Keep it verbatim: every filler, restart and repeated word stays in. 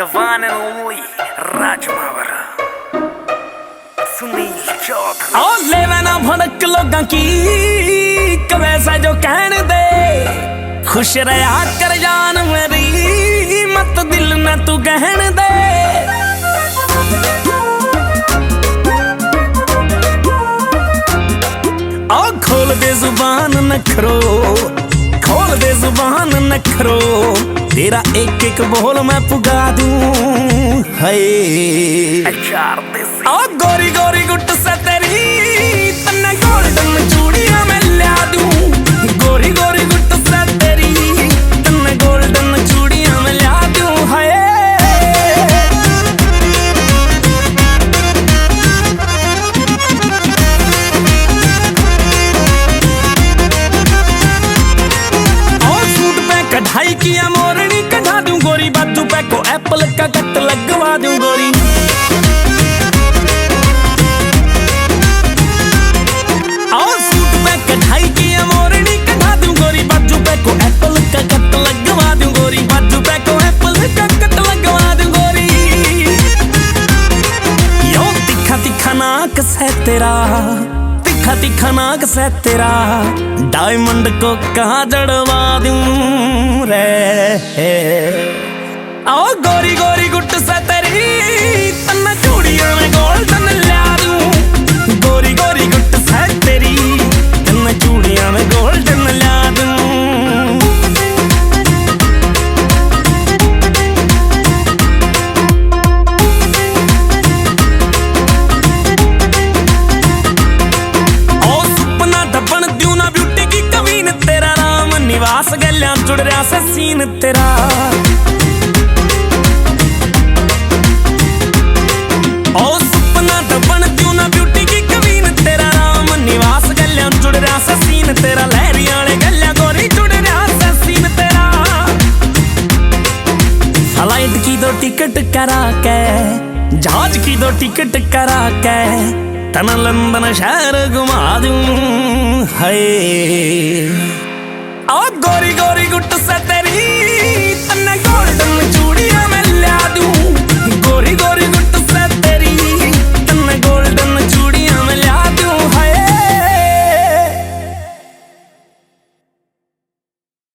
The one and only राजमावरा Sunil Chaudhary. ओ लेवे ना भड़क लोगां की कवैसा जो कहने दे, खुश रहा कर जान मेरी मत दिल न तू कहने दे। ओ खोल दे जुबान नखरो, खोल दे जुबान नखरो, तेरा एक एक बोल मैं पुगा दूं। है ओ गोरी गोरी गुट से तेरी तन्ने गोल्डन चूड़ियां मैं ला दूं। गोरी गोरी गुट से तेरी तन्ने गोल्डन चूड़ियां मैं ला दूं। है कढ़ाई किया मोरनी कढ़ा दूं गोरी, बाजू पे को एप्पल का कट लगवा दूं गोरी। और सूट पे कढ़ाई किया मोरनी कढ़ा दूं गोरी, बाजू पे को एप्पल का कट लगवा दूं गोरी। बाजू पे को एप्पल का कट लगवा दूं गोरी। यो तिखा तिखा नाक से तेरा, तिखा तिखा नाक से तेरा, डायमंड को कहाँ जड़वा दूं रे। आओ गोरी गोरी गुट से तेरी तन्ने चूड़ियां में गोल्डन ला दूं। गोरी गोरी गुट से तेरी तन्ने चूड़ियां में गोल्डन ला दूं। निवास गलियां जुड़ रहा से सीन तेरा, ओ सुपना दबन क्यों ना ब्यूटी की कवीन तेरा। राम निवास गलियां जुड़ रहा से सीन तेरा, लहरियां वाले गलियां गोरी जुड़ रहा से सीन तेरा। फ्लाइट की दो टिकट करा के, जहाज की दो टिकट करा के, तना लंदन शहर घुमा दूं। है ओ गोरी गोरी गुट से